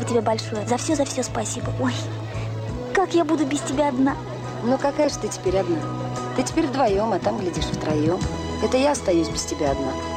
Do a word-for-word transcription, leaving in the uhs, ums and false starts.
тебе большое. За все, за все спасибо. Ой, как я буду без тебя одна? Ну, какая же ты теперь одна? Ты теперь вдвоем, а там, глядишь, втроем. Это я остаюсь без тебя одна.